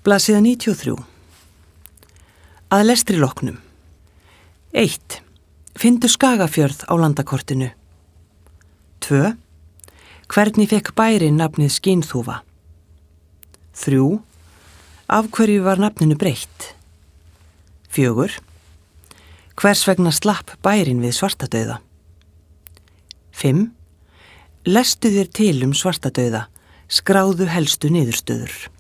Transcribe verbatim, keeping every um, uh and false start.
Blaðsíða níutíu og þrjú. Að lestri loknum. eitt. Finndu Skagafjörð á landakortinu. tvö. Hvernig fekk bærinn nafnið Skínþúfa? þrjú. Af hverju var nafninu breytt? fjögur. Hvers vegna slapp bærinn við svartadauða? fimm. Lestu þér til um svartadauða, skráðu helstu niðurstöður.